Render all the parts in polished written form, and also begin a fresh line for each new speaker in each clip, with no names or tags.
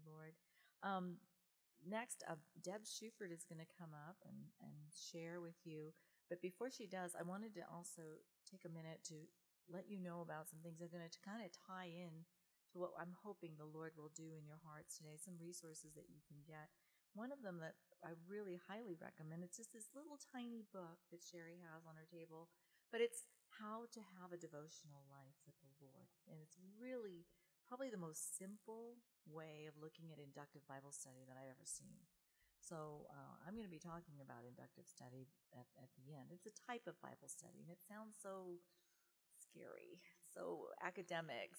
Lord. Um, Next, Deb Schufert is going to come up and share with you. But before she does, I wanted to also take a minute to let you know about some things that are going to kind of tie in to what I'm hoping the Lord will do in your hearts today, some resources that you can get. One of them that I really highly recommend, it's just this little tiny book that Sherry has on her table, but it's How to Have a Devotional Life with the Lord. And it's really probably the most simple way of looking at inductive Bible study that I've ever seen. So I'm going to be talking about inductive study at the end. It's a type of Bible study, and it sounds so scary, so academic,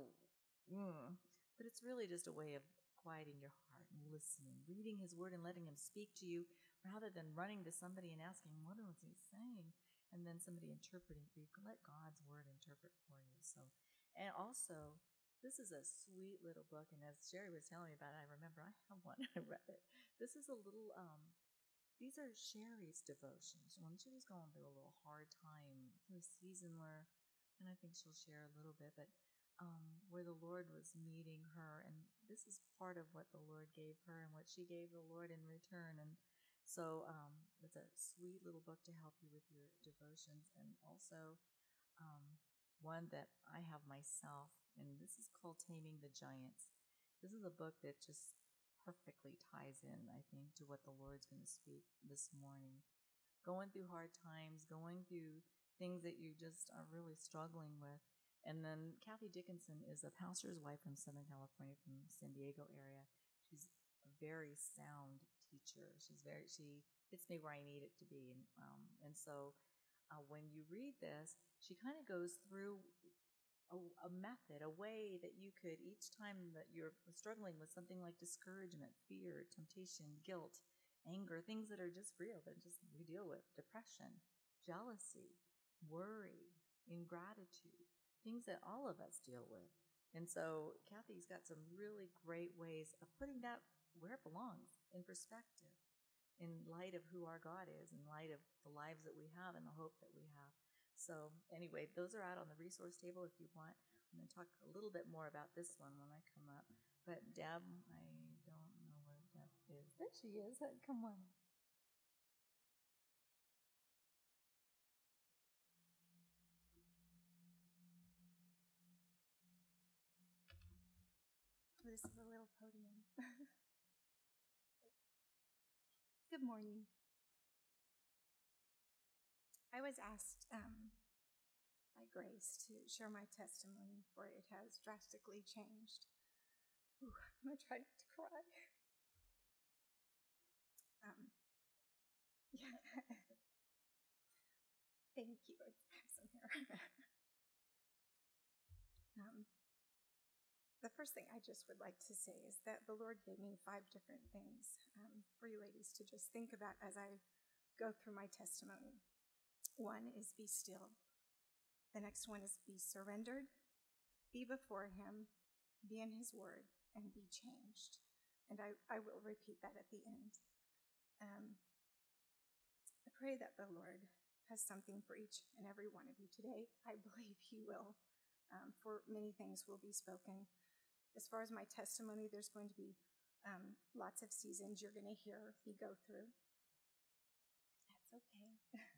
but it's really just a way of quieting your heart and listening, reading His Word and letting Him speak to you rather than running to somebody and asking, what is He saying? And then somebody interpreting for you. Let God's Word interpret for you. And also, this is a sweet little book, and as Sherry was telling me about it, I remember I have one. I read it. This is a little. These are Sherry's devotions. When she was going through a little hard time, through a season where, and I think she'll share a little bit, but where the Lord was meeting her, and this is part of what the Lord gave her and what she gave the Lord in return. And so it's a sweet little book to help you with your devotions, and also one that I have myself, and this is called Taming the Giants. This is a book that just perfectly ties in, I think, to what the Lord's going to speak this morning. Going through hard times, going through things that you just are really struggling with. And then Kathy Dickinson is a pastor's wife from Southern California, from San Diego area. She's a very sound teacher. She hits me where I need it to be. And so when you read this, she kind of goes through a method, a way that you could, each time that you're struggling with something like discouragement, fear, temptation, guilt, anger, things that are just real, that just we deal with, depression, jealousy, worry, ingratitude, things that all of us deal with. And so Kathy's got some really great ways of putting that where it belongs, in perspective, in light of who our God is, in light of the lives that we have and the hope that we have. So anyway, those are out on the resource table if you want. I'm going to talk a little bit more about this one when I come up. But Deb, I don't know where Deb is. There she is. Come on.
This is a little podium. Good morning. I was asked by Grace to share my testimony, for it has drastically changed. Ooh, I'm going to try not to cry. Yeah. Thank you. I have some hair. The first thing I just would like to say is that the Lord gave me 5 different things for you ladies to just think about as I go through my testimony. One is be still. The next one is be surrendered, be before Him, be in His Word, and be changed. And I will repeat that at the end. I pray that the Lord has something for each and every one of you today. I believe He will, for many things will be spoken. As far as my testimony, there's going to be lots of seasons you're going to hear me go through. That's okay.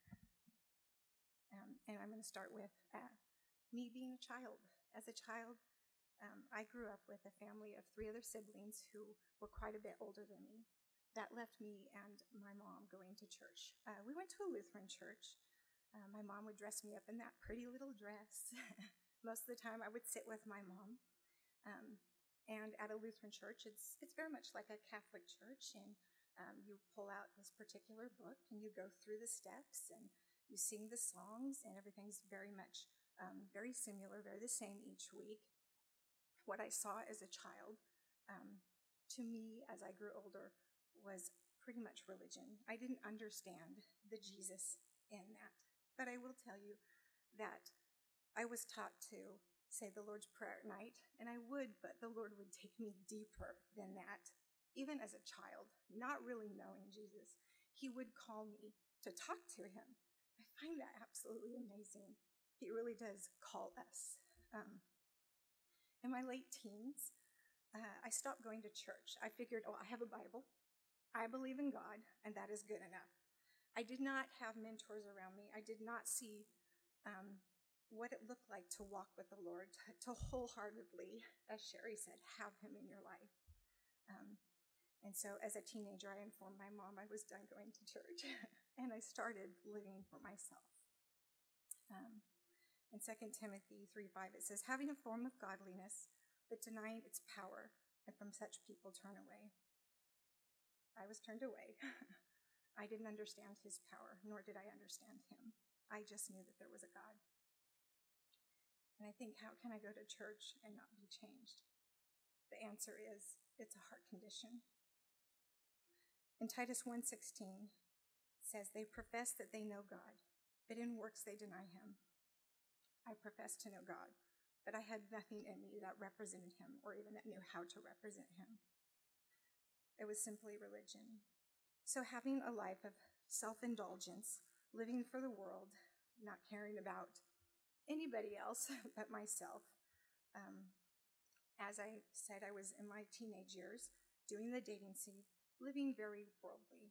And I'm going to start with me being a child. As a child, I grew up with a family of 3 other siblings who were quite a bit older than me. That left me and my mom going to church. We went to a Lutheran church. My mom would dress me up in that pretty little dress. Most of the time I would sit with my mom. And at a Lutheran church, it's very much like a Catholic church, and you pull out this particular book and you go through the steps and you sing the songs, and everything's very much very similar, very the same each week. What I saw as a child, to me as I grew older, was pretty much religion. I didn't understand the Jesus in that, but I will tell you that I was taught to say the Lord's Prayer at night, and I would, but the Lord would take me deeper than that. Even as a child, not really knowing Jesus, He would call me to talk to Him. I find that absolutely amazing. He really does call us. In my late teens, I stopped going to church. I figured, oh, I have a Bible. I believe in God, and that is good enough. I did not have mentors around me. I did not see what it looked like to walk with the Lord, to wholeheartedly, as Sherry said, have him in your life. And so as a teenager, I informed my mom I was done going to church, and I started living for myself. In 2 Timothy 3:5, it says, having a form of godliness, but denying its power, and from such people turn away. I was turned away. I didn't understand his power, nor did I understand him. I just knew that there was a God. And I think, how can I go to church and not be changed? The answer is, it's a heart condition. In Titus 1:16, it says, they profess that they know God, but in works they deny him. I professed to know God, but I had nothing in me that represented him or even that knew how to represent him. It was simply religion. So having a life of self-indulgence, living for the world, not caring about anybody else but myself. As I said, I was in my teenage years, doing the dating scene, living very worldly.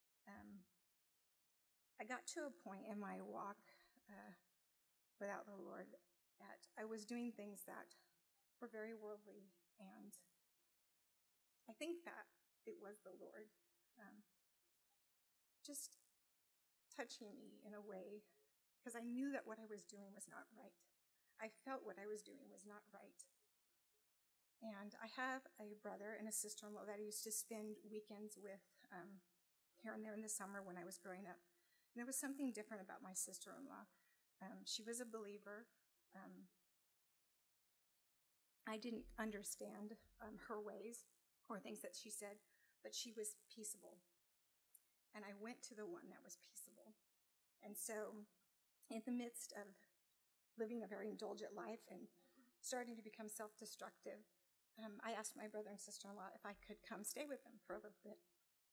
I got to a point in my walk without the Lord that I was doing things that were very worldly, and I think that it was the Lord just touching me in a way, because I knew that what I was doing was not right. I felt what I was doing was not right. And I have a brother and a sister-in-law that I used to spend weekends with here and there in the summer when I was growing up. And there was something different about my sister-in-law. She was a believer. I didn't understand her ways or things that she said, but she was peaceable. And I went to the one that was peaceable. And so in the midst of living a very indulgent life and starting to become self-destructive, I asked my brother and sister-in-law if I could come stay with them for a little bit.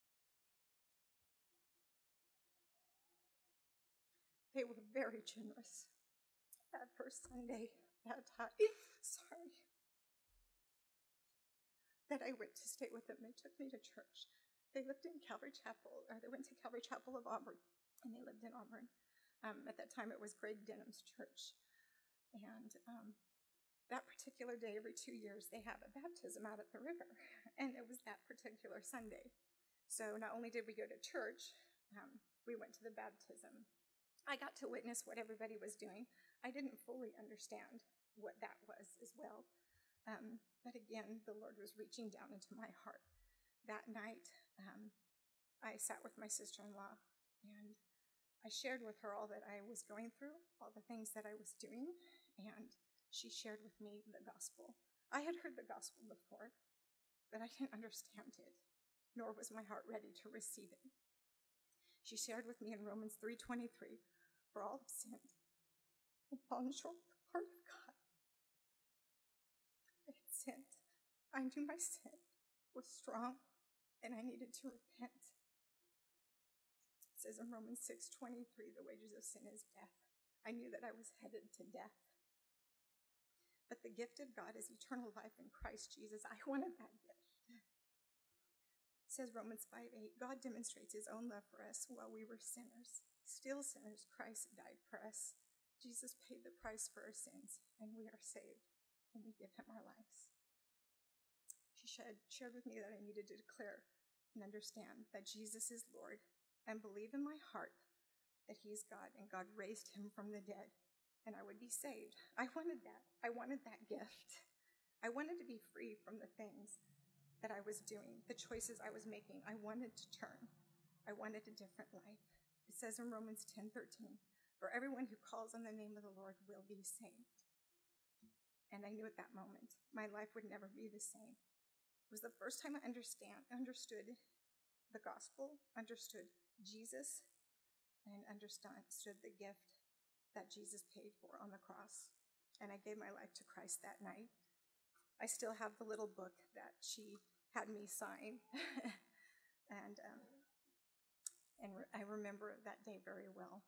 They were very generous. That first Sunday, that I went to stay with them, they took me to church. They lived in Calvary Chapel, or they went to Calvary Chapel of Auburn, and they lived in Auburn. At that time, it was Greg Denham's church. And that particular day, every 2 years, they have a baptism out at the river. And it was that particular Sunday. So not only did we go to church, we went to the baptism. I got to witness what everybody was doing. I didn't fully understand what that was as well. But again, the Lord was reaching down into my heart. That night, I sat with my sister-in-law, and I shared with her all that I was going through, all the things that I was doing, and she shared with me the gospel. I had heard the gospel before, but I didn't understand it, nor was my heart ready to receive it. She shared with me in Romans 3:23, for all have sinned and fallen short of the glory of God. I had sinned. I knew my sin was strong, and I needed to repent. It says in Romans 6:23, the wages of sin is death. I knew that I was headed to death. But the gift of God is eternal life in Christ Jesus. I wanted that gift. It says Romans 5:8, God demonstrates his own love for us while we were sinners. Still sinners, Christ died for us. Jesus paid the price for our sins, and we are saved when we give him our lives. She shared with me that I needed to declare and understand that Jesus is Lord and believe in my heart that he is God and God raised him from the dead, and I would be saved. I wanted that. I wanted that gift. I wanted to be free from the things that I was doing, the choices I was making. I wanted to turn. I wanted a different life. It says in Romans 10:13, for everyone who calls on the name of the Lord will be saved. And I knew at that moment my life would never be the same. It was the first time I understood the gospel, understood Jesus, and understood the gift that Jesus paid for on the cross. And I gave my life to Christ that night. I still have the little book that she had me sign. and I remember that day very well.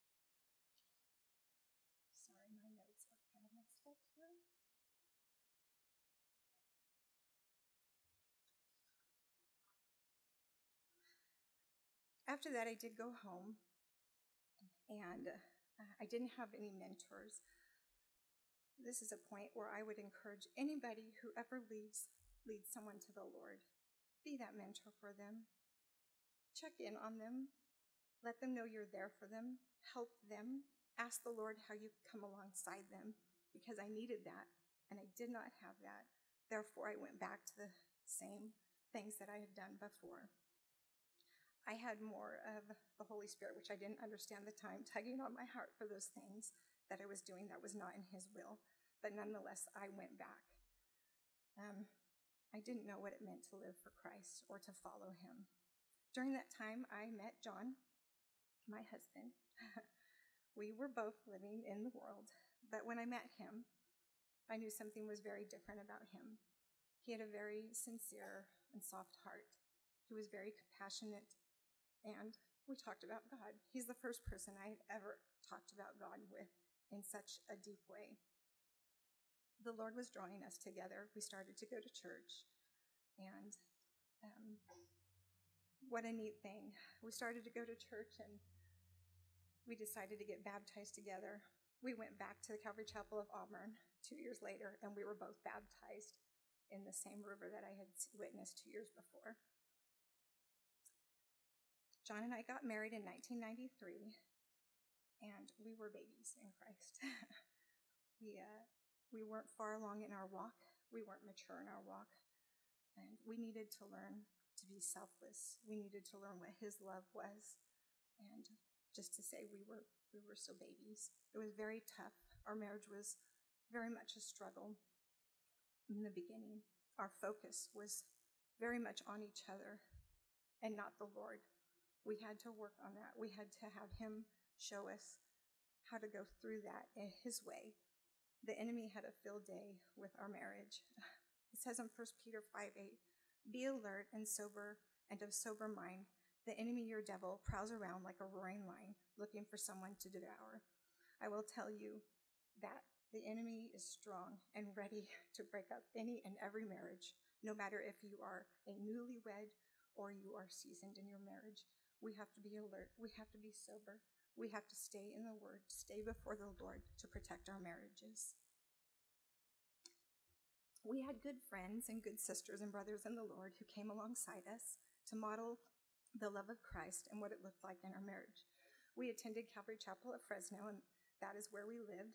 Sorry, my notes are kind of messed up here. After that, I did go home, and I didn't have any mentors. This is a point where I would encourage anybody who ever leads someone to the Lord. Be that mentor for them. Check in on them. Let them know you're there for them. Help them. Ask the Lord how you can come alongside them, because I needed that, and I did not have that. Therefore, I went back to the same things that I had done before. I had more of the Holy Spirit, which I didn't understand at the time, tugging on my heart for those things that I was doing that was not in His will. But nonetheless, I went back. I didn't know what it meant to live for Christ or to follow Him. During that time, I met John, my husband. We were both living in the world, but when I met him, I knew something was very different about him. He had a very sincere and soft heart. He was very compassionate, and we talked about God. He's the first person I had ever talked about God with in such a deep way. The Lord was drawing us together. We started to go to church, and what a neat thing. We started to go to church, and we decided to get baptized together. We went back to the Calvary Chapel of Auburn 2 years later, and we were both baptized in the same river that I had witnessed 2 years before. John and I got married in 1993, and we were babies in Christ. We weren't far along in our walk. We weren't mature in our walk, and we needed to learn to be selfless. We needed to learn what His love was, and just to say we were still babies. It was very tough. Our marriage was very much a struggle in the beginning. Our focus was very much on each other and not the Lord. We had to work on that. We had to have Him show us how to go through that in His way. The enemy had a field day with our marriage. It says in 1 Peter 5:8, "Be alert and sober and of sober mind. The enemy, your devil, prowls around like a roaring lion, looking for someone to devour." I will tell you that the enemy is strong and ready to break up any and every marriage, no matter if you are a newlywed or you are seasoned in your marriage. We have to be alert. We have to be sober. We have to stay in the Word, stay before the Lord to protect our marriages. We had good friends and good sisters and brothers in the Lord who came alongside us to model the love of Christ and what it looked like in our marriage. We attended Calvary Chapel at Fresno, and that is where we lived.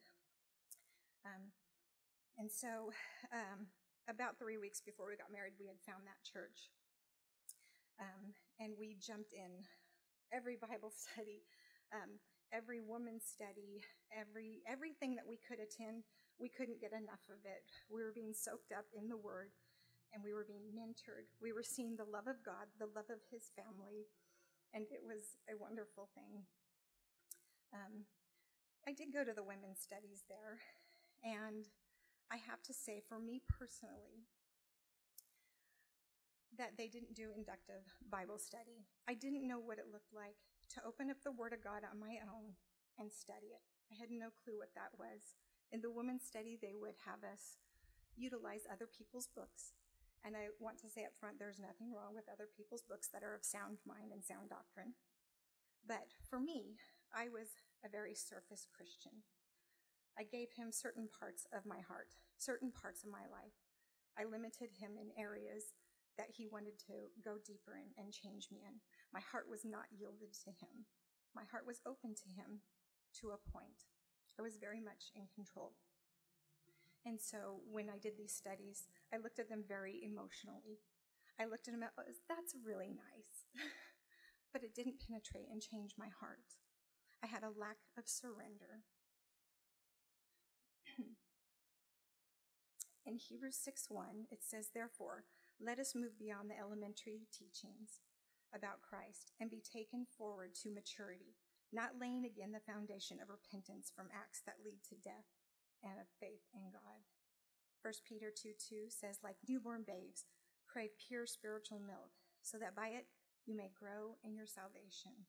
And so about 3 weeks before we got married, we had found that church. And we jumped in every Bible study, every woman's study, everything that we could attend. We couldn't get enough of it. We were being soaked up in the Word, and we were being mentored. We were seeing the love of God, the love of His family, and it was a wonderful thing. I did go to the women's studies there, and I have to say, for me personally, that they didn't do inductive Bible study. I didn't know what it looked like to open up the Word of God on my own and study it. I had no clue what that was. In the women's study, they would have us utilize other people's books. And I want to say up front, there's nothing wrong with other people's books that are of sound mind and sound doctrine. But for me, I was a very surface Christian. I gave Him certain parts of my heart, certain parts of my life. I limited Him in areas that He wanted to go deeper in and change me in. My heart was not yielded to Him. My heart was open to Him to a point. I was very much in control. And so when I did these studies, I looked at them very emotionally. I looked at them as, that's really nice. But it didn't penetrate and change my heart. I had a lack of surrender. In Hebrews 6:1, it says, "Therefore, let us move beyond the elementary teachings about Christ and be taken forward to maturity, not laying again the foundation of repentance from acts that lead to death and of faith in God." 1 Peter 2:2 says, "Like newborn babes, crave pure spiritual milk, so that by it you may grow in your salvation."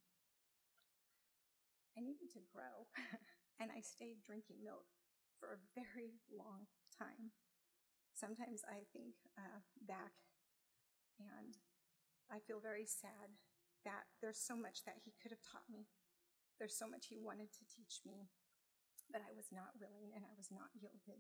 I needed to grow, and I stayed drinking milk for a very long time. Sometimes I think back, and I feel very sad that there's so much that he could have taught me. There's so much he wanted to teach me, but I was not willing and I was not yielded.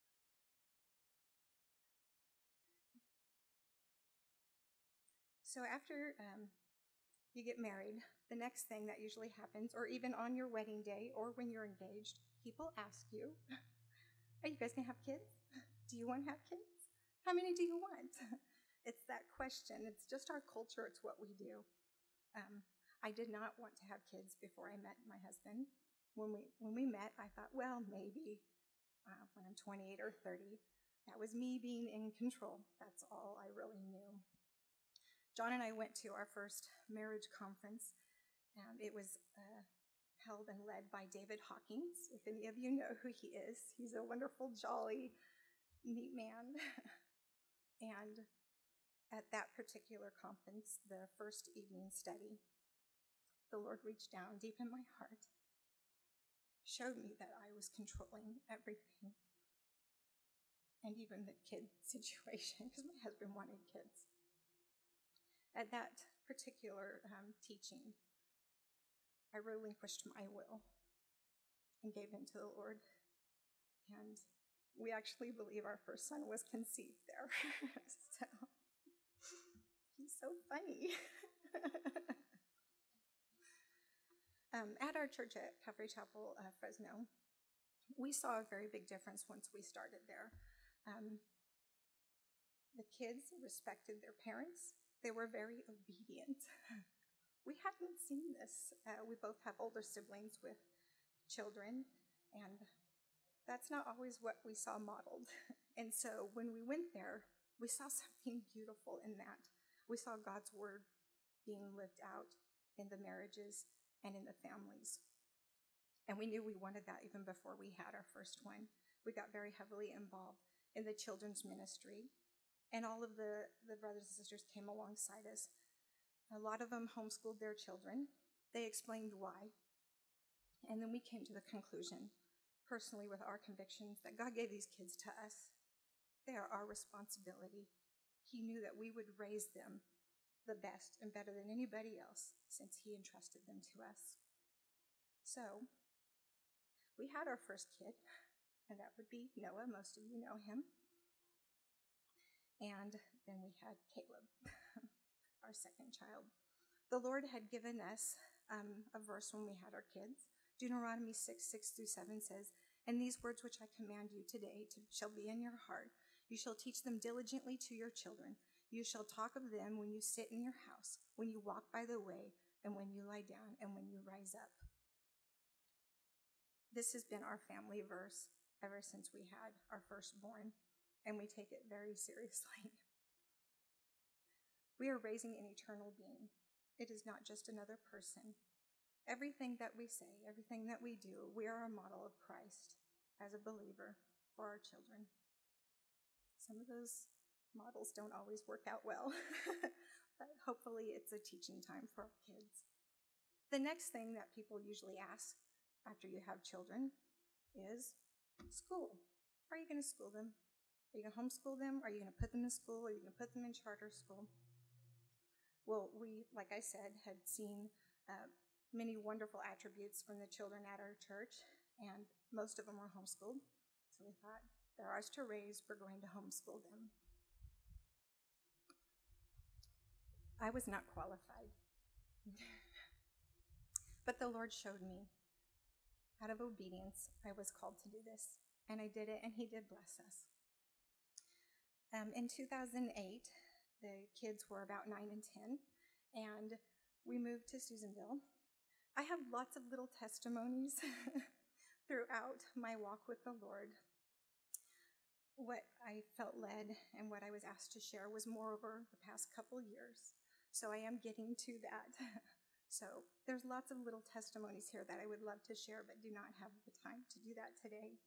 So after you get married, the next thing that usually happens, or even on your wedding day or when you're engaged, people ask you, are you guys going to have kids? Do you want to have kids? How many do you want? It's that question. It's just our culture. It's what we do. I did not want to have kids before I met my husband. When we met, I thought, well, maybe when I'm 28 or 30. That was me being in control. That's all I really knew. John and I went to our first marriage conference, and it was held and led by David Hawkins. If any of you know who he is, he's a wonderful, jolly, neat man. And at that particular conference, the first evening study, the Lord reached down deep in my heart, showed me that I was controlling everything, and even the kid situation, because my husband wanted kids. At that particular teaching, I relinquished my will and gave in to the Lord. And we actually believe our first son was conceived there. So he's so funny. At our church at Calvary Chapel, Fresno, we saw a very big difference once we started there. The kids respected their parents. They were very obedient. We hadn't seen this. We both have older siblings with children, and that's not always what we saw modeled. And so when we went there, we saw something beautiful in that. We saw God's word being lived out in the marriages and in the families. And we knew we wanted that even before we had our first one. We got very heavily involved in the children's ministry, and all of the brothers and sisters came alongside us. A lot of them homeschooled their children. They explained why. And then we came to the conclusion, personally with our convictions, that God gave these kids to us. They are our responsibility. He knew that we would raise them the best and better than anybody else since he entrusted them to us. So we had our first kid, and that would be Noah. Most of you know him. And then we had Caleb, our second child. The Lord had given us a verse when we had our kids. Deuteronomy 6:6-7 says, "And these words which I command you today shall be in your heart. You shall teach them diligently to your children. You shall talk of them when you sit in your house, when you walk by the way, and when you lie down, and when you rise up." This has been our family verse ever since we had our firstborn, and we take it very seriously. We are raising an eternal being. It is not just another person. Everything that we say, everything that we do, we are a model of Christ as a believer for our children. Some of those models don't always work out well, but hopefully it's a teaching time for our kids. The next thing that people usually ask after you have children is school. Are you going to school them? Are you going to homeschool them? Are you going to put them in school? Are you going to put them in charter school? Well, we, like I said, had seen many wonderful attributes from the children at our church, and most of them were homeschooled. So we thought, they're ours to raise, we're going to homeschool them. I was not qualified. But the Lord showed me, out of obedience, I was called to do this. And I did it, and he did bless us. In 2008, the kids were about 9 and 10, and we moved to Susanville. I have lots of little testimonies throughout my walk with the Lord. What I felt led and what I was asked to share was more over the past couple years. So I am getting to that. So there's lots of little testimonies here that I would love to share, but do not have the time to do that today.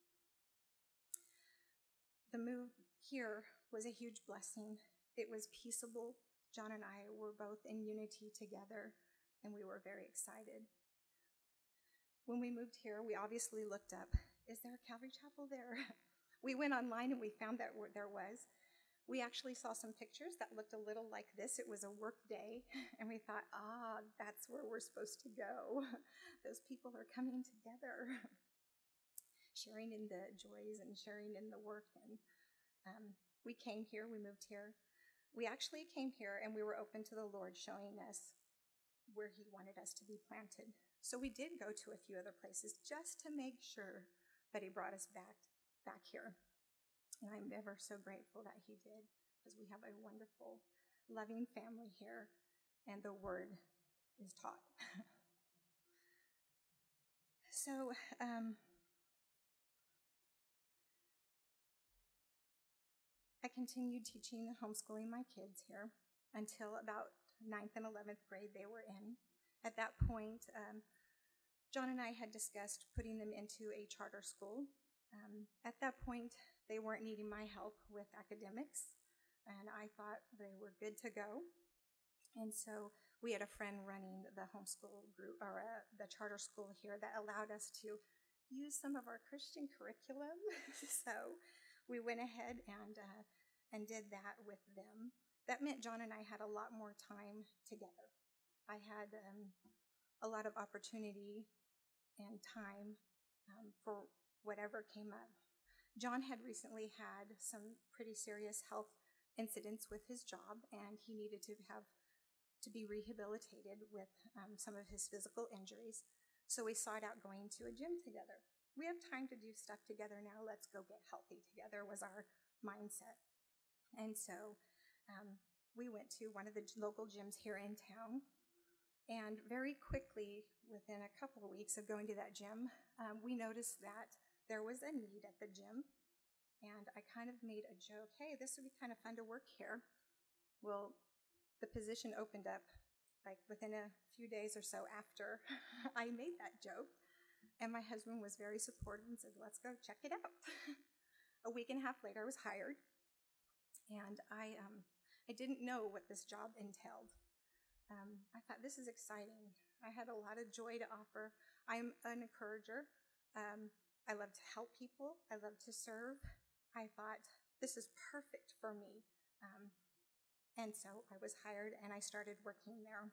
The move here was a huge blessing. It was peaceable. John and I were both in unity together, and we were very excited. When we moved here, we obviously looked up, is there a Calvary Chapel there? We went online and we found that there was. We actually saw some pictures that looked a little like this. It was a work day, and we thought, that's where we're supposed to go. Those people are coming together, sharing in the joys and sharing in the work. And we came here, we moved here. We actually came here, and we were open to the Lord showing us where he wanted us to be planted. So we did go to a few other places just to make sure that he brought us back here. And I'm ever so grateful that he did, because we have a wonderful, loving family here, and the word is taught. So, I continued teaching and homeschooling my kids here until about 9th and 11th grade they were in. At that point, John and I had discussed putting them into a charter school. At that point, they weren't needing my help with academics, and I thought they were good to go. And so we had a friend running the homeschool group, or the charter school here, that allowed us to use some of our Christian curriculum. So we went ahead and did that with them. That meant John and I had a lot more time together. I had a lot of opportunity and time for whatever came up. John had recently had some pretty serious health incidents with his job, and he needed to be rehabilitated with some of his physical injuries. So we sought out going to a gym together. We have time to do stuff together now. Let's go get healthy together was our mindset. And so we went to one of the local gyms here in town. And very quickly, within a couple of weeks of going to that gym, we noticed that there was a need at the gym. And I kind of made a joke, hey, this would be kind of fun to work here. Well, the position opened up like within a few days or so after I made that joke. And my husband was very supportive and said, let's go check it out. A week and a half later, I was hired. And I didn't know what this job entailed. I thought, this is exciting. I had a lot of joy to offer. I'm an encourager. I love to help people. I love to serve. I thought, this is perfect for me. And so I was hired, and I started working there.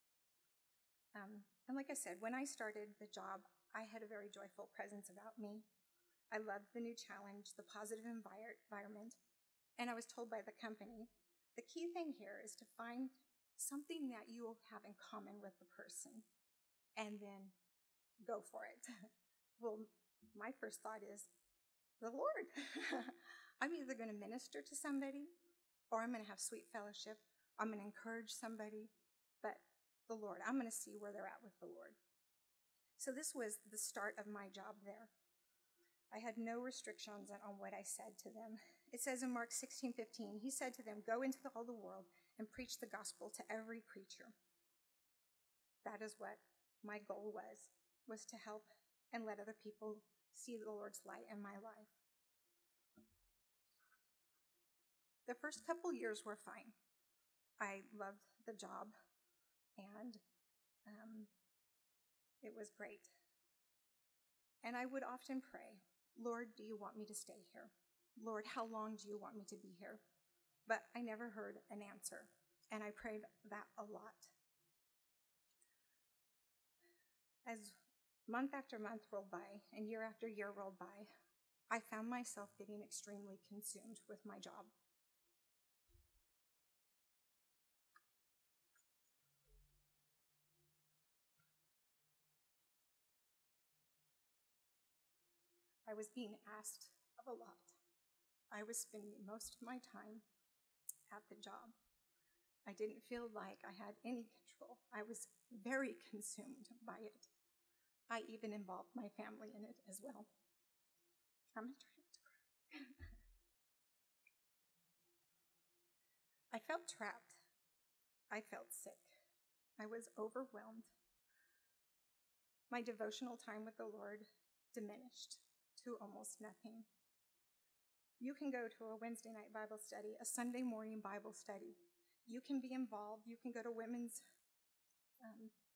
And like I said, when I started the job, I had a very joyful presence about me. I loved the new challenge, the positive environment. And I was told by the company, the key thing here is to find something that you will have in common with the person, and then go for it. Well, my first thought is, the Lord. I'm either going to minister to somebody, or I'm going to have sweet fellowship. I'm going to encourage somebody, but the Lord, I'm going to see where they're at with the Lord. So this was the start of my job there. I had no restrictions on what I said to them. It says in Mark 16:15, he said to them, go into all the world and preach the gospel to every creature. That is what my goal was to help and let other people see the Lord's light in my life. The first couple years were fine. I loved the job, and it was great. And I would often pray, Lord, do you want me to stay here? Lord, how long do you want me to be here? But I never heard an answer, and I prayed that a lot. As month after month rolled by and year after year rolled by, I found myself getting extremely consumed with my job. I was being asked of a lot. I was spending most of my time at the job. I didn't feel like I had any control. I was very consumed by it. I even involved my family in it as well. I'm trying not to cry. I felt trapped. I felt sick. I was overwhelmed. My devotional time with the Lord diminished to almost nothing. You can go to a Wednesday night Bible study, a Sunday morning Bible study. You can be involved. You can go to women's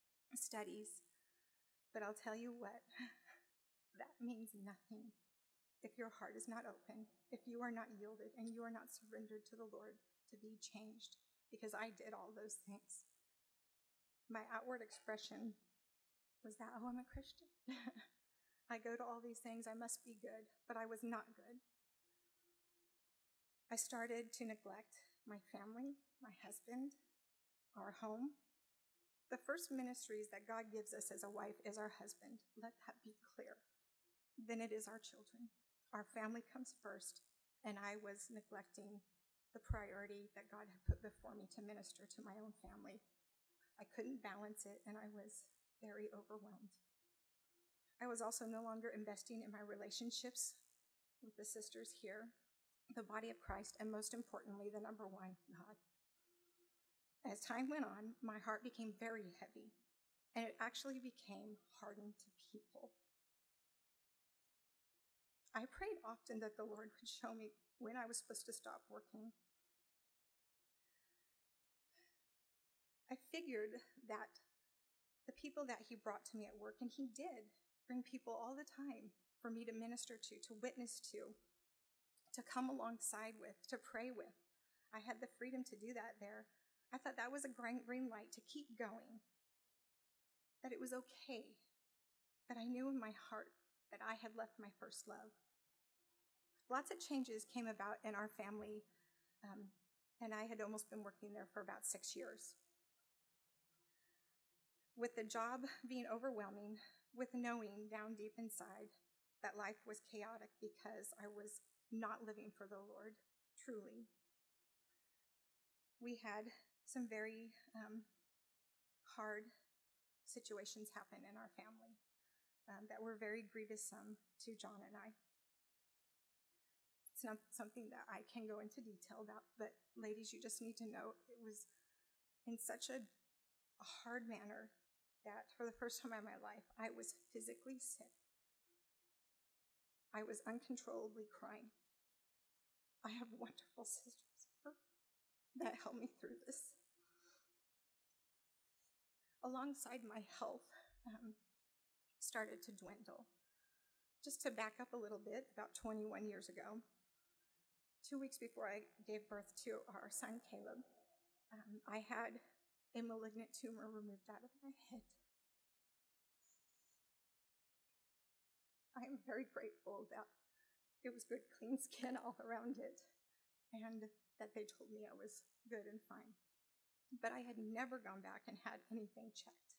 studies. But I'll tell you what, that means nothing if your heart is not open, if you are not yielded and you are not surrendered to the Lord to be changed, because I did all those things. My outward expression was that, oh, I'm a Christian. I go to all these things, I must be good, but I was not good. I started to neglect my family, my husband, our home. The first ministries that God gives us as a wife is our husband. Let that be clear. Then it is our children. Our family comes first, and I was neglecting the priority that God had put before me to minister to my own family. I couldn't balance it, and I was very overwhelmed. I was also no longer investing in my relationships with the sisters here, the body of Christ, and most importantly, the number one, God. As time went on, my heart became very heavy, and it actually became hardened to people. I prayed often that the Lord would show me when I was supposed to stop working. I figured that the people that he brought to me at work, and he did bring people all the time for me to minister to witness to come alongside with, to pray with. I had the freedom to do that there. I thought that was a green light to keep going, that it was okay, that I knew in my heart that I had left my first love. Lots of changes came about in our family, and I had almost been working there for about 6 years. With the job being overwhelming, with knowing down deep inside that life was chaotic because I was not living for the Lord, truly. We had some very hard situations happen in our family that were very grievous to John and I. It's not something that I can go into detail about, but ladies, you just need to know it was in such a hard manner that for the first time in my life, I was physically sick. I was uncontrollably crying. I have wonderful sisters that helped me through this. Alongside my health started to dwindle. Just to back up a little bit, about 21 years ago, 2 weeks before I gave birth to our son, Caleb, I had a malignant tumor removed out of my head. I am very grateful that it was good, clean skin all around it, and that they told me I was good and fine. But I had never gone back and had anything checked.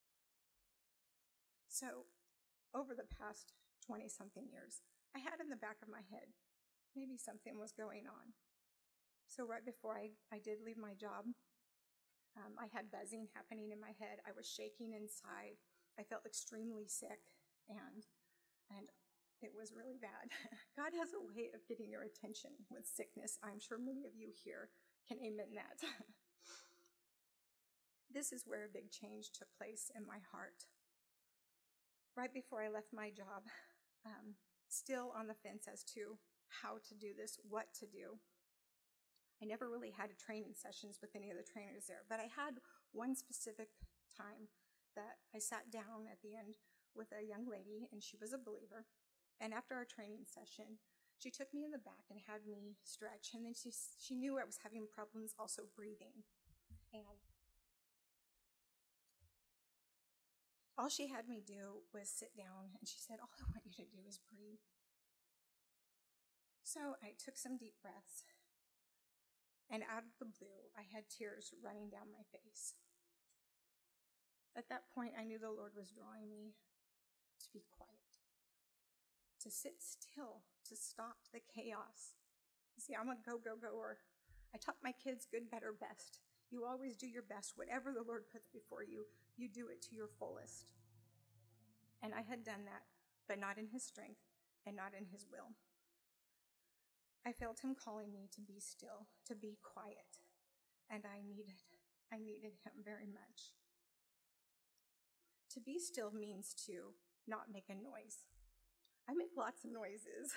So, over the past 20-something years, I had in the back of my head, maybe something was going on. So right before I did leave my job, I had buzzing happening in my head. I was shaking inside. I felt extremely sick, and it was really bad. God has a way of getting your attention with sickness. I'm sure many of you here can amen that. This is where a big change took place in my heart. Right before I left my job, still on the fence as to how to do this, what to do. I never really had training sessions with any of the trainers there, but I had one specific time that I sat down at the end with a young lady, and she was a believer. And after our training session, she took me in the back and had me stretch, and then she knew I was having problems also breathing. And all she had me do was sit down, and she said, all I want you to do is breathe. So I took some deep breaths, and out of the blue, I had tears running down my face. At that point, I knew the Lord was drawing me to be quiet, to sit still, to stop the chaos. You see, I'm a go-go-goer. I taught my kids good, better, best. You always do your best. Whatever the Lord puts before you, you do it to your fullest. And I had done that, but not in his strength and not in his will. I felt him calling me to be still, to be quiet, and I needed him very much. To be still means to not make a noise. I make lots of noises.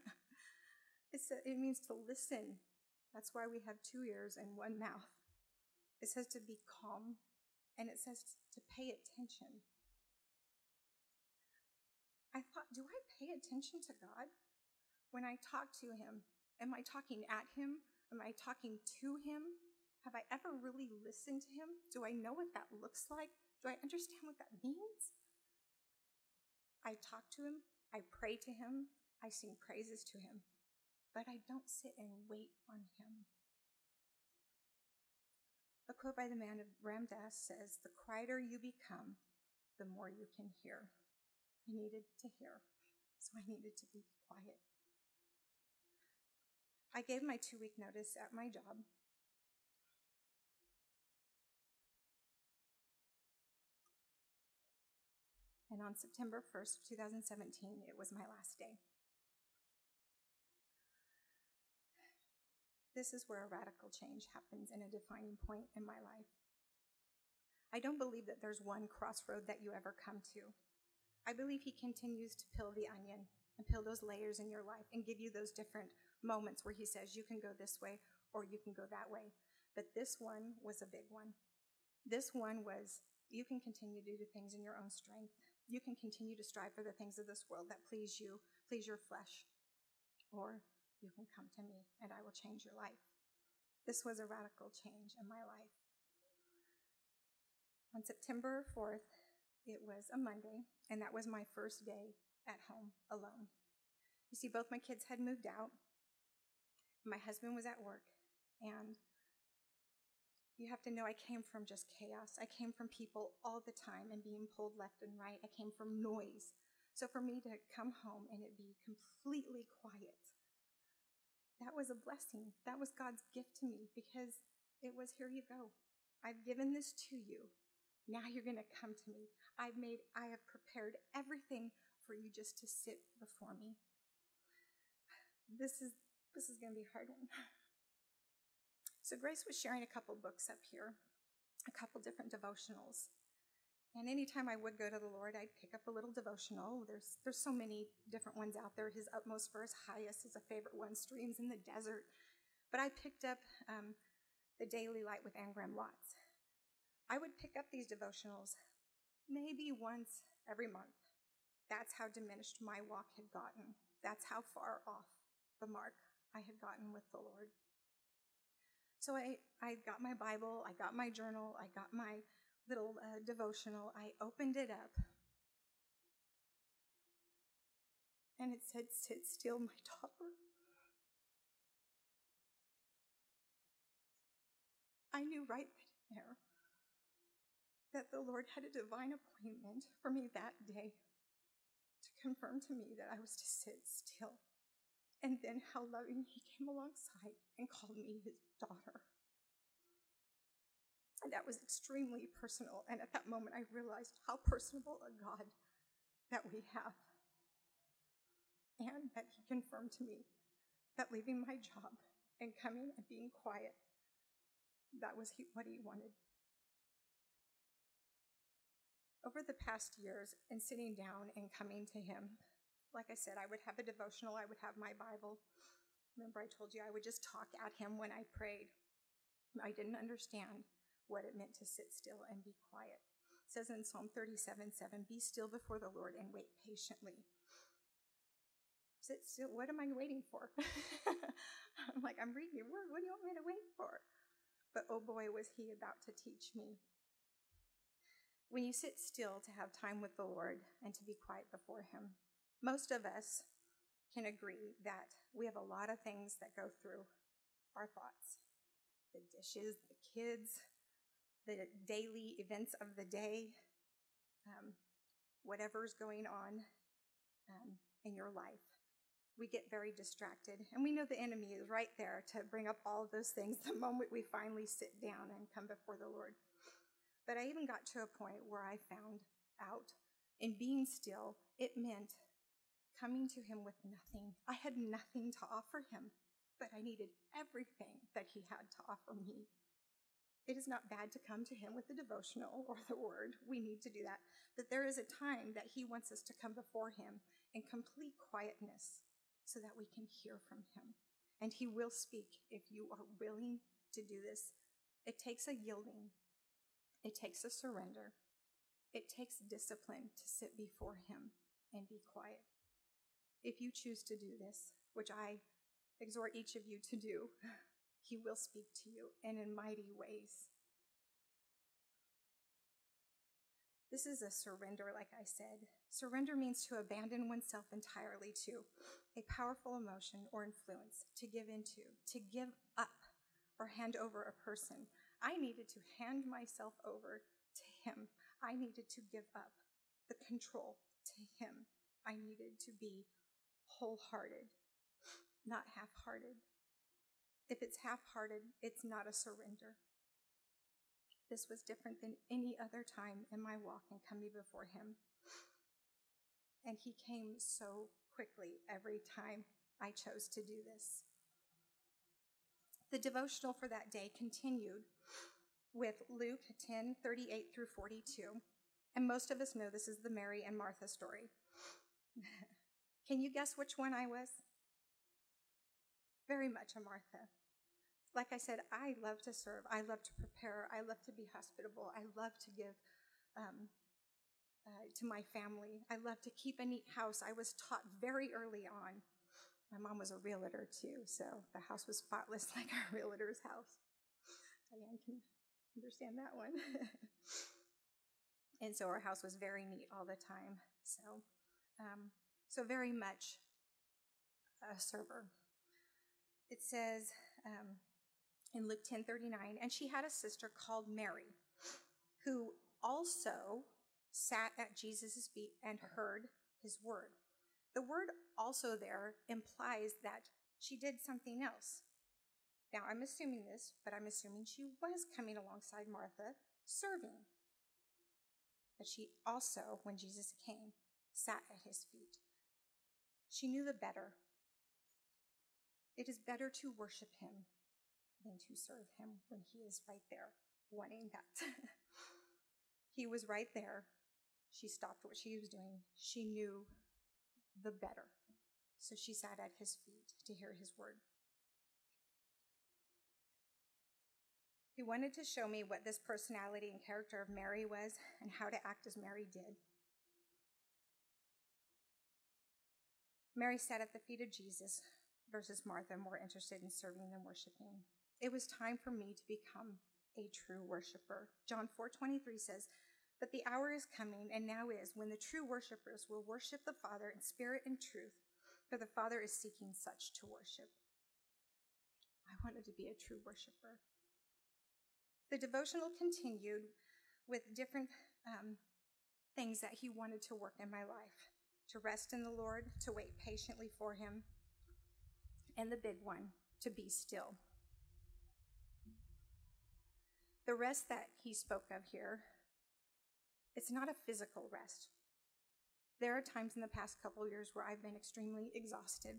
It means to listen. That's why we have 2 ears and 1 mouth. It says to be calm, and it says to pay attention. I thought, do I pay attention to God? When I talk to him, am I talking at him? Am I talking to him? Have I ever really listened to him? Do I know what that looks like? Do I understand what that means? I talk to him, I pray to him, I sing praises to him, but I don't sit and wait on him. A quote by the man of Ram Dass says, "The quieter you become, the more you can hear." I needed to hear, so I needed to be quiet. I gave my 2-week notice at my job. And on September 1st, 2017, it was my last day. This is where a radical change happens and a defining point in my life. I don't believe that there's one crossroad that you ever come to. I believe he continues to peel the onion and peel those layers in your life and give you those different moments where he says you can go this way or you can go that way. But this one was a big one. This one was, you can continue to do things in your own strength. You can continue to strive for the things of this world that please you, please your flesh. Or you can come to me and I will change your life. This was a radical change in my life. On September 4th, it was a Monday, and that was my first day at home alone. You see, both my kids had moved out. My husband was at work, and you have to know I came from just chaos. I came from people all the time and being pulled left and right. I came from noise. So for me to come home and it be completely quiet, that was a blessing. That was God's gift to me because it was, here you go. I've given this to you. Now you're going to come to me. I have prepared everything for you just to sit before me. This is going to be a hard one. So Grace was sharing a couple books up here, a couple different devotionals. And anytime I would go to the Lord, I'd pick up a little devotional. There's so many different ones out there. His Utmost for His Highest is a favorite one, Streams in the Desert. But I picked up The Daily Light with Anne Graham Lotz. I would pick up these devotionals maybe once every month. That's how diminished my walk had gotten. That's how far off the mark I had gotten with the Lord. So I got my Bible, I got my journal, I got my little devotional. I opened it up, and it said, "Sit still, my daughter." I knew right then and there that the Lord had a divine appointment for me that day to confirm to me that I was to sit still. And then how loving He came alongside and called me His daughter. And that was extremely personal. And at that moment, I realized how personable a God that we have. And that He confirmed to me that leaving my job and coming and being quiet, that was what He wanted. Over the past years, and sitting down and coming to Him, like I said, I would have a devotional, I would have my Bible. Remember I told you I would just talk at Him when I prayed. I didn't understand what it meant to sit still and be quiet. It says in Psalm 37:7, "Be still before the Lord and wait patiently." Sit still, what am I waiting for? I'm like, I'm reading your word, what do you want me to wait for? But oh boy, was He about to teach me. When you sit still to have time with the Lord and to be quiet before Him, most of us can agree that we have a lot of things that go through our thoughts. The dishes, the kids, the daily events of the day, whatever's going on in your life. We get very distracted, and we know the enemy is right there to bring up all of those things the moment we finally sit down and come before the Lord. But I even got to a point where I found out in being still, it meant coming to Him with nothing. I had nothing to offer Him, but I needed everything that He had to offer me. It is not bad to come to Him with the devotional or the word. We need to do that. But there is a time that He wants us to come before Him in complete quietness so that we can hear from Him. And He will speak if you are willing to do this. It takes a yielding. It takes a surrender. It takes discipline to sit before Him and be quiet. If you choose to do this, which I exhort each of you to do, he will speak to you and in mighty ways. This is a surrender, like I said. Surrender means to abandon oneself entirely to a powerful emotion or influence, to give into, to give up or hand over a person. I needed to hand myself over to him. I needed to give up the control to him. I needed to be wholehearted, not half-hearted. If it's half-hearted, it's not a surrender. This was different than any other time in my walk in coming before him. And he came so quickly every time I chose to do this. The devotional for that day continued with Luke 10:38 through 42. And most of us know this is the Mary and Martha story. Can you guess which one I was? Very much a Martha. Like I said, I love to serve. I love to prepare. I love to be hospitable. I love to give to my family. I love to keep a neat house. I was taught very early on. My mom was a realtor too, so the house was spotless like a realtor's house. Diane can understand that one. And so our house was very neat all the time. So very much a server. It says in Luke 10:39, and she had a sister called Mary, who also sat at Jesus' feet and heard his word. The word also there implies that she did something else. Now, I'm assuming this, but I'm assuming she was coming alongside Martha, serving. But she also, when Jesus came, sat at his feet. She knew the better. It is better to worship him than to serve him when he is right there, wanting that. He was right there. She stopped what she was doing. She knew the better. So she sat at his feet to hear his word. He wanted to show me what this personality and character of Mary was and how to act as Mary did. Mary sat at the feet of Jesus versus Martha, more interested in serving than worshiping. It was time for me to become a true worshiper. John 4:23 says, but the hour is coming, and now is, when the true worshipers will worship the Father in spirit and truth, for the Father is seeking such to worship. I wanted to be a true worshiper. The devotional continued with different things that he wanted to work in my life. To rest in the Lord, to wait patiently for him, and the big one, to be still. The rest that he spoke of here, it's not a physical rest. There are times in the past couple years where I've been extremely exhausted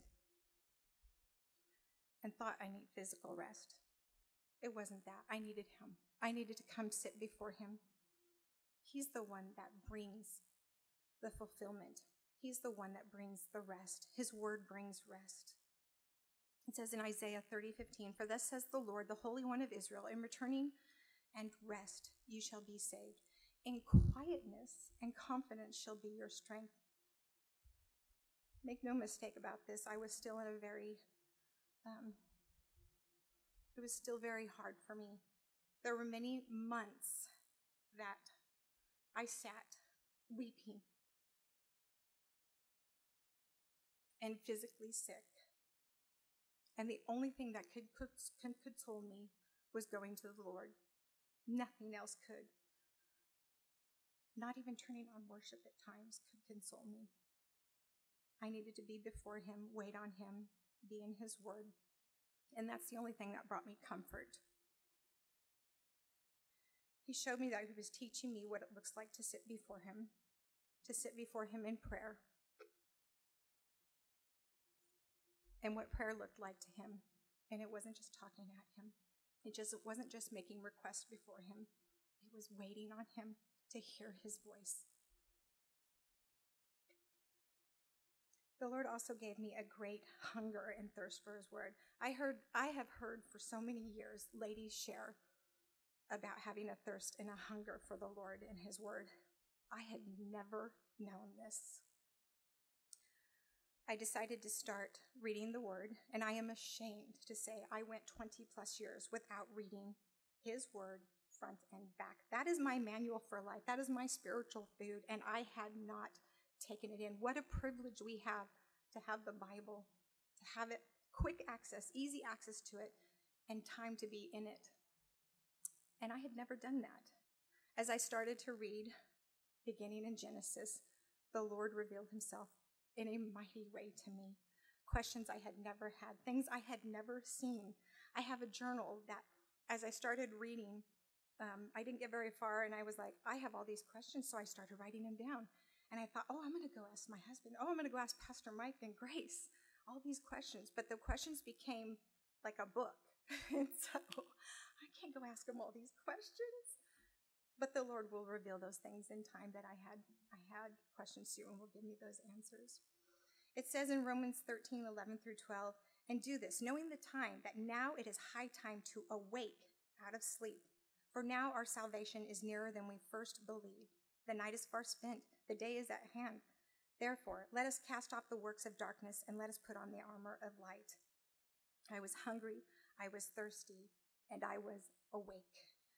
and thought I need physical rest. It wasn't that. I needed him. I needed to come sit before him. He's the one that brings the fulfillment. He's the one that brings the rest. His word brings rest. It says in Isaiah 30:15, for thus says the Lord, the Holy One of Israel, in returning and rest you shall be saved. In quietness and confidence shall be your strength. Make no mistake about this. I was still in a very, it was still very hard for me. There were many months that I sat weeping and physically sick. And the only thing that could console me was going to the Lord. Nothing else could. Not even turning on worship at times could console me. I needed to be before him, wait on him, be in his word. And that's the only thing that brought me comfort. He showed me that he was teaching me what it looks like to sit before him in prayer. And what prayer looked like to him. And it wasn't just talking at him. It wasn't just making requests before him. It was waiting on him to hear his voice. The Lord also gave me a great hunger and thirst for his word. I have heard for so many years ladies share about having a thirst and a hunger for the Lord and his word. I had never known this. I decided to start reading the Word, and I am ashamed to say I went 20 plus years without reading His Word front and back. That is my manual for life. That is my spiritual food, and I had not taken it in. What a privilege we have to have the Bible, to have it quick access, easy access to it, and time to be in it. And I had never done that. As I started to read, beginning in Genesis, the Lord revealed Himself in a mighty way to me. Questions I had never had, things I had never seen. I have a journal that, as I started reading, I didn't get very far, and I was like, I have all these questions, so I started writing them down. And I thought, I'm going to go ask my husband. I'm going to go ask Pastor Mike and Grace all these questions. But the questions became like a book. And so I can't go ask them all these questions. But the Lord will reveal those things in time that I had questions to, and will give me those answers. It says in Romans 13:11 through 12, and do this, knowing the time, that now it is high time to awake out of sleep. For now our salvation is nearer than we first believed. The night is far spent, the day is at hand. Therefore, let us cast off the works of darkness and let us put on the armor of light. I was hungry, I was thirsty, and I was awake.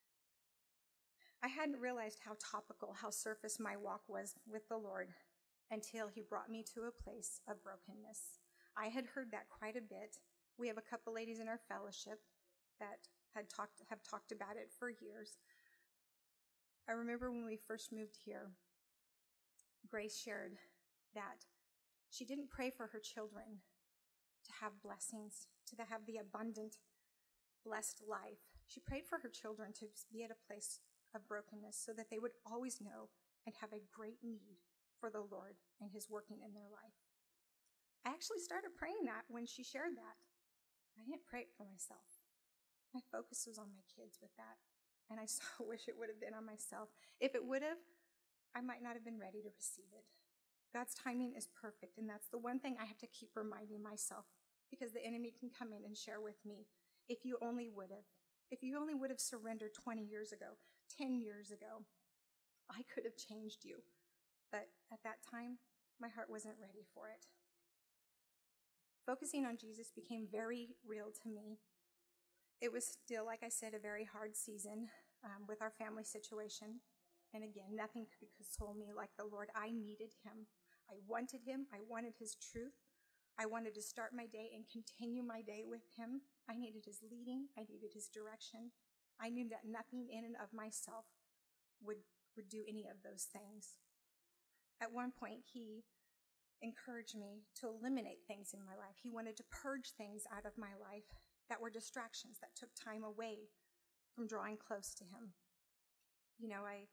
I hadn't realized how topical, how surface my walk was with the Lord until He brought me to a place of brokenness. I had heard that quite a bit. We have a couple ladies in our fellowship that have talked about it for years. I remember when we first moved here, Grace shared that she didn't pray for her children to have blessings, to have the abundant, blessed life. She prayed for her children to be at a place of brokenness so that they would always know and have a great need for the Lord and His working in their life. I actually started praying that when she shared that. I didn't pray it for myself. My focus was on my kids with that, and I so wish it would have been on myself. If it would have, I might not have been ready to receive it. God's timing is perfect, and that's the one thing I have to keep reminding myself, because the enemy can come in and share with me, if you only would have. If you only would have surrendered 20 years ago, 10 years ago, I could have changed you. But at that time, my heart wasn't ready for it. Focusing on Jesus became very real to me. It was still, like I said, a very hard season with our family situation. And again, nothing could console me like the Lord. I needed Him. I wanted Him. I wanted His truth. I wanted to start my day and continue my day with Him. I needed His leading. I needed His direction. I knew that nothing in and of myself would do any of those things. At one point, He encouraged me to eliminate things in my life. He wanted to purge things out of my life that were distractions, that took time away from drawing close to Him. You know, I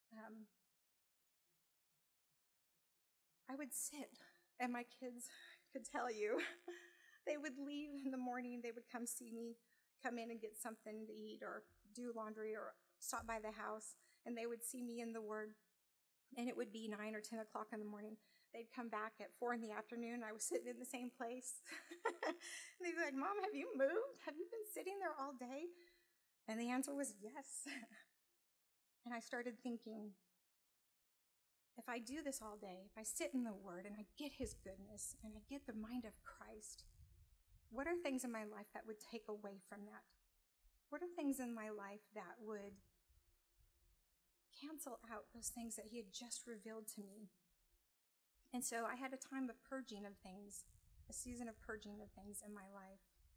would sit, and my kids could tell you, they would leave in the morning, they would come see me, come in and get something to eat or do laundry or stop by the house, and they would see me in the Word, and it would be 9 or 10 o'clock in the morning. They'd come back at 4 in the afternoon. I was sitting in the same place. And they'd be like, Mom, have you moved? Have you been sitting there all day? And the answer was yes. And I started thinking, if I do this all day, if I sit in the Word and I get His goodness and I get the mind of Christ, what are things in my life that would take away from that? What are things in my life that would cancel out those things that He had just revealed to me? And so I had a time of purging of things, a season of purging of things in my life.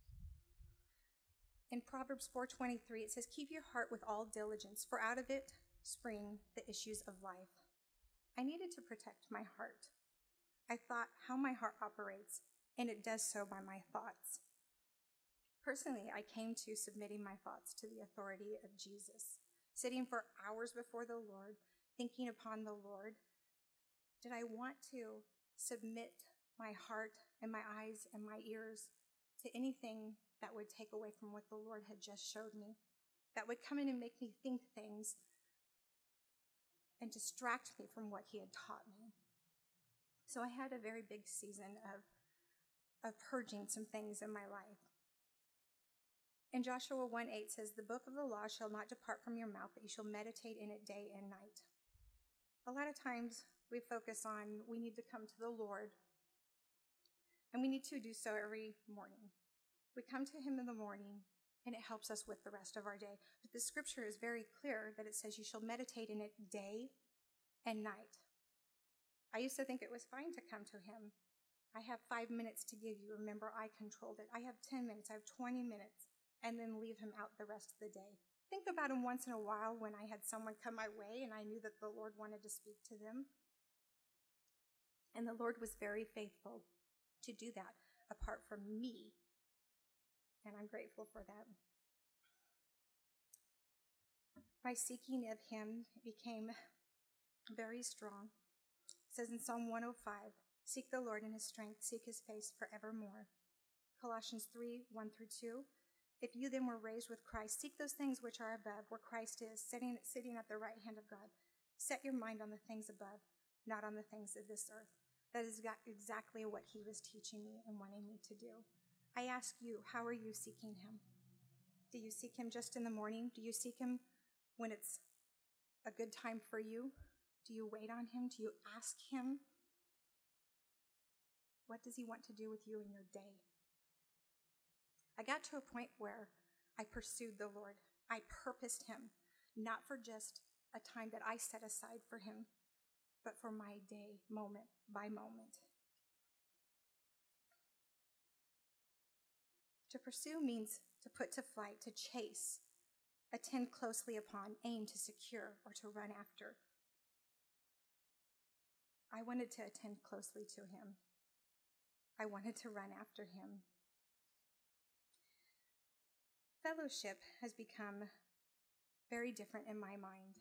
In Proverbs 4:23, it says, keep your heart with all diligence, for out of it spring the issues of life. I needed to protect my heart. I thought how my heart operates, and it does so by my thoughts. Personally, I came to submitting my thoughts to the authority of Jesus, sitting for hours before the Lord, thinking upon the Lord. Did I want to submit my heart and my eyes and my ears to anything that would take away from what the Lord had just showed me, that would come in and make me think things and distract me from what He had taught me? So I had a very big season of purging some things in my life. In Joshua 1:8 says, the book of the law shall not depart from your mouth, but you shall meditate in it day and night. A lot of times we focus on we need to come to the Lord And we need to do so every morning. We come to him in the morning, and it helps us with the rest of our day. But the scripture is very clear that it says you shall meditate in it day and night. I used to think it was fine to come to him. I have 5 minutes to give you. Remember, I controlled it. I have 10 minutes. I have 20 minutes, and then leave him out the rest of the day. Think about him once in a while when I had someone come my way and I knew that the Lord wanted to speak to them. And the Lord was very faithful to do that apart from me. And I'm grateful for that. My seeking of him became very strong. It says in Psalm 105, seek the Lord in his strength, seek his face forevermore. Colossians 3:1-2, if you then were raised with Christ, seek those things which are above, where Christ is, sitting at the right hand of God. Set your mind on the things above, not on the things of this earth. That is exactly what he was teaching me and wanting me to do. I ask you, how are you seeking him? Do you seek him just in the morning? Do you seek him when it's a good time for you? Do you wait on him? Do you ask him? What does he want to do with you in your day? I got to a point where I pursued the Lord. I purposed him, not for just a time that I set aside for him, but for my day, moment by moment. To pursue means to put to flight, to chase, attend closely upon, aim to secure, or to run after. I wanted to attend closely to him. I wanted to run after him. Fellowship has become very different in my mind.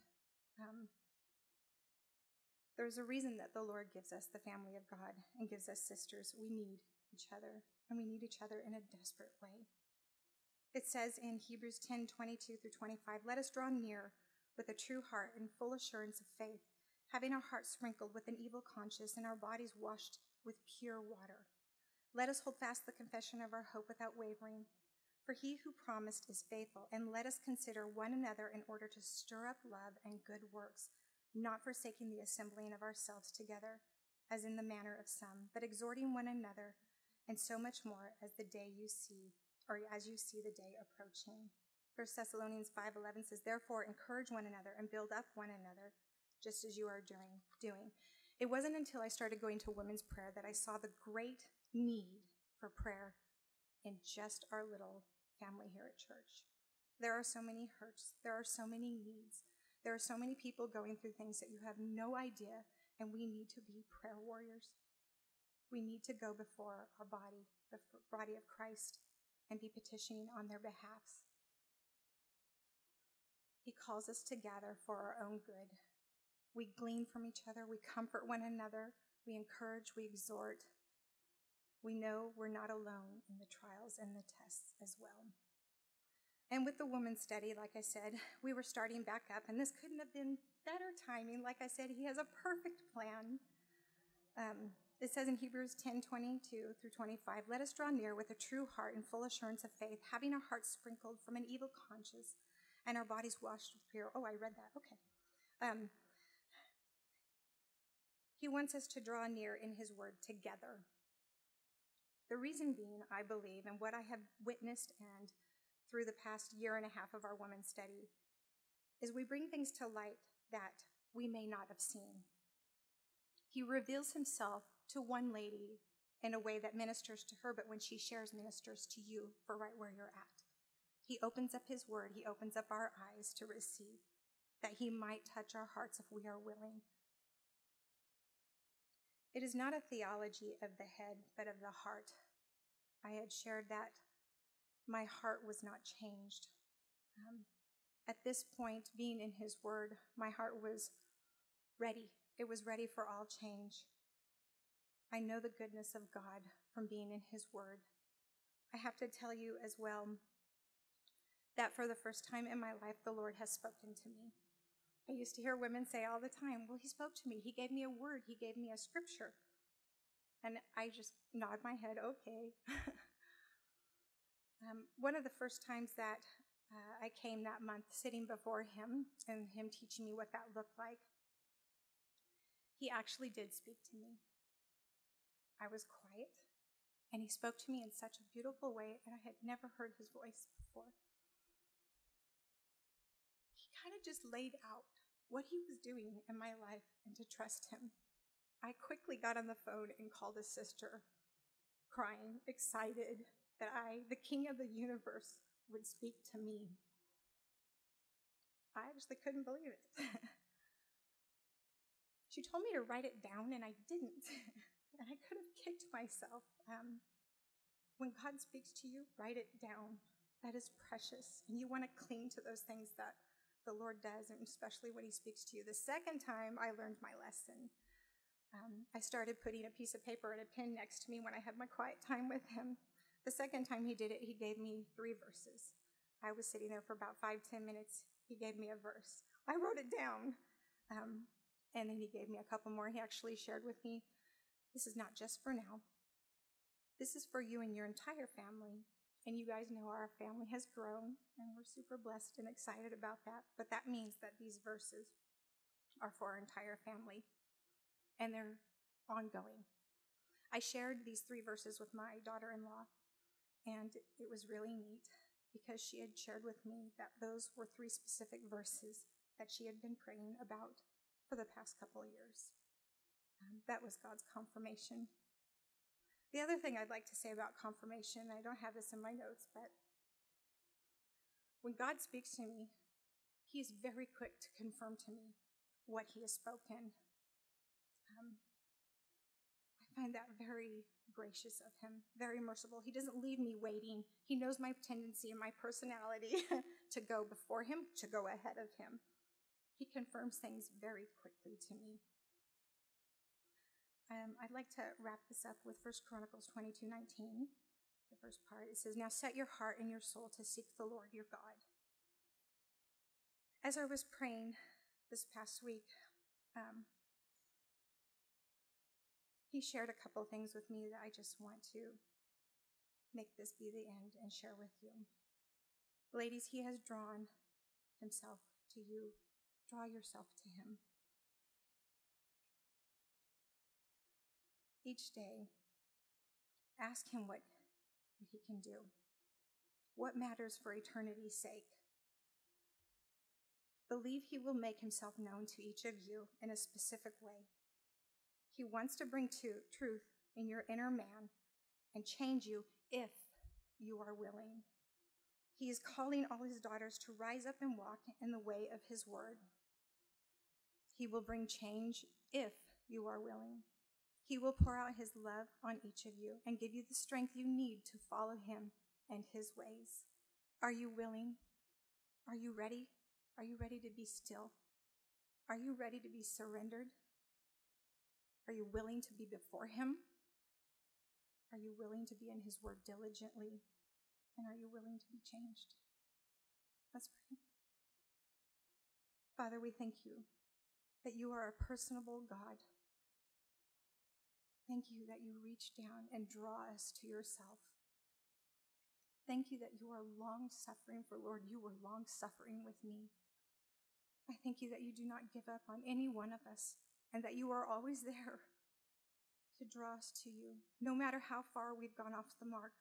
There's a reason that the Lord gives us the family of God and gives us sisters. We need each other, and we need each other in a desperate way. It says in Hebrews 10:22-25, let us draw near with a true heart and full assurance of faith, having our hearts sprinkled with an evil conscience and our bodies washed with pure water. Let us hold fast the confession of our hope without wavering, for he who promised is faithful. And let us consider one another in order to stir up love and good works, not forsaking the assembling of ourselves together, as in the manner of some, but exhorting one another, and so much more as you see the day approaching. 1 Thessalonians 5:11 says, therefore encourage one another and build up one another, just as you are doing. It wasn't until I started going to women's prayer that I saw the great need for prayer in just our little family here at church. There are so many hurts. There are so many needs. There are so many people going through things that you have no idea, and we need to be prayer warriors. We need to go before our body, the body of Christ, and be petitioning on their behalf. He calls us to gather for our own good. We glean from each other. We comfort one another. We encourage. We exhort. We know we're not alone in the trials and the tests as well. And with the women's study, like I said, we were starting back up, and this couldn't have been better timing. Like I said, he has a perfect plan. It says in Hebrews 10:22-25, let us draw near with a true heart and full assurance of faith, having our hearts sprinkled from an evil conscience and our bodies washed with pure. Oh, I read that. Okay. He wants us to draw near in his word together. The reason being, I believe, and what I have witnessed and through the past year and a half of our women's study, is we bring things to light that we may not have seen. He reveals himself to one lady in a way that ministers to her, but when she shares, ministers to you for right where you're at. He opens up his word. He opens up our eyes to receive, that he might touch our hearts if we are willing. It is not a theology of the head, but of the heart. I had shared that my heart was not changed. At this point, being in his word, my heart was ready. It was ready for all change. I know the goodness of God from being in his word. I have to tell you as well that for the first time in my life, the Lord has spoken to me. I used to hear women say all the time, well, he spoke to me. He gave me a word. He gave me a scripture. And I just nod my head, okay. One of the first times that I came that month sitting before him and him teaching me what that looked like, he actually did speak to me. I was quiet, And he spoke to me in such a beautiful way, and I had never heard his voice before. He kind of just laid out what he was doing in my life and to trust him. I quickly got on the phone and called a sister, crying, excited that the king of the universe, would speak to me. I actually couldn't believe it. She told me to write it down, and I didn't. And I could have kicked myself. When God speaks to you, write it down. That is precious. And you want to cling to those things that the Lord does, and especially when he speaks to you. The second time, I learned my lesson. I started putting a piece of paper and a pen next to me when I had my quiet time with him. The second time he did it, he gave me 3 verses. I was sitting there for about 5-10 minutes. He gave me a verse. I wrote it down. And then he gave me a couple more. He actually shared with me, this is not just for now. This is for you and your entire family. And you guys know our family has grown, and we're super blessed and excited about that. But that means that these verses are for our entire family, and they're ongoing. I shared these 3 verses with my daughter-in-law, and it was really neat because she had shared with me that those were 3 specific verses that she had been praying about for the past couple of years. That was God's confirmation. The other thing I'd like to say about confirmation, I don't have this in my notes, but when God speaks to me, he is very quick to confirm to me what he has spoken. I find that very gracious of him, very merciful. He doesn't leave me waiting. He knows my tendency and my personality to go before him, to go ahead of him. He confirms things very quickly to me. I'd like to wrap this up with 1 Chronicles 22:19. The first part, it says, "Now set your heart and your soul to seek the Lord your God." As I was praying this past week, he shared a couple things with me that I just want to make this be the end and share with you. Ladies, he has drawn himself to you. Draw yourself to him. Each day, ask him what he can do, what matters for eternity's sake. Believe he will make himself known to each of you in a specific way. He wants to bring truth in your inner man and change you if you are willing. He is calling all his daughters to rise up and walk in the way of his word. He will bring change if you are willing. He will pour out his love on each of you and give you the strength you need to follow him and his ways. Are you willing? Are you ready? Are you ready to be still? Are you ready to be surrendered? Are you willing to be before him? Are you willing to be in his word diligently? And are you willing to be changed? Let's pray. Father, we thank you that you are a personable God. Thank you that you reach down and draw us to yourself. Thank you that you are long-suffering, for Lord, you were long-suffering with me. I thank you that you do not give up on any one of us, and that you are always there to draw us to you, no matter how far we've gone off the mark.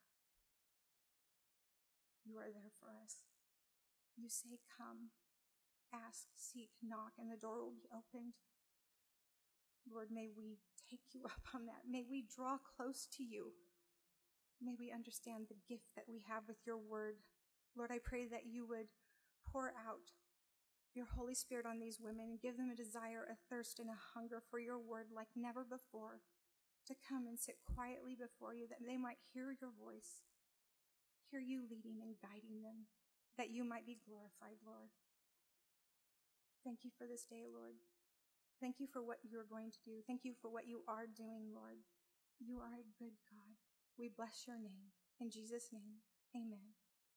You are there for us. You say, come, ask, seek, knock, and the door will be opened. Lord, may we take you up on that. May we draw close to you. May we understand the gift that we have with your word. Lord, I pray that you would pour out your Holy Spirit on these women and give them a desire, a thirst, and a hunger for your word like never before, to come and sit quietly before you, that they might hear your voice, hear you leading and guiding them, that you might be glorified, Lord. Thank you for this day, Lord. Thank you for what you are going to do. Thank you for what you are doing, Lord. You are a good God. We bless your name. In Jesus' name, amen.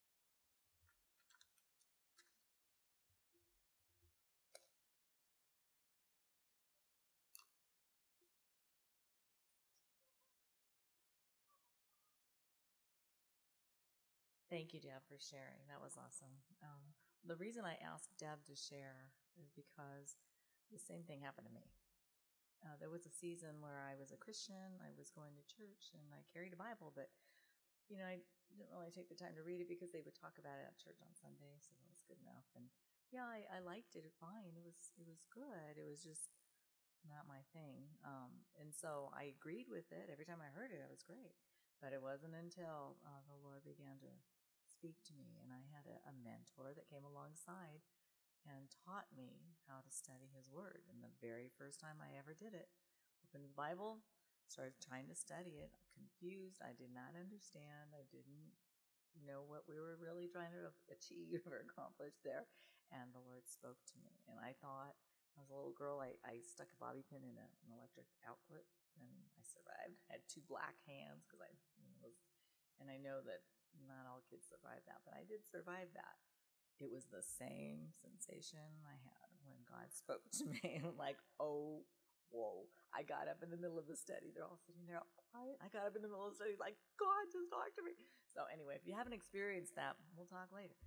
Thank you, Deb, for sharing. That was awesome. The reason I asked Deb to share is because the same thing happened to me. there was a season where I was a Christian, I was going to church, and I carried a Bible, but I didn't really take the time to read it because they would talk about it at church on Sunday, so that was good enough. And yeah, I liked it fine. It was good. It was just not my thing. And so I agreed with it. Every time I heard it, it was great. But it wasn't until the Lord began to speak to me, and I had a mentor that came alongside and taught me how to study His Word. And the very first time I ever did it, opened the Bible, started trying to study it, confused. I did not understand. I didn't know what we were really trying to achieve or accomplish there. And the Lord spoke to me. And I thought, I was a little girl, I stuck a bobby pin in an electric outlet, and I survived. I had 2 black hands because and I know that not all kids survive that, but I did survive that. It was the same sensation I had when God spoke to me. I'm like, oh, whoa. I got up in the middle of the study. They're all sitting there all quiet. I got up in the middle of the study like, God, just talk to me. So anyway, if you haven't experienced that, we'll talk later.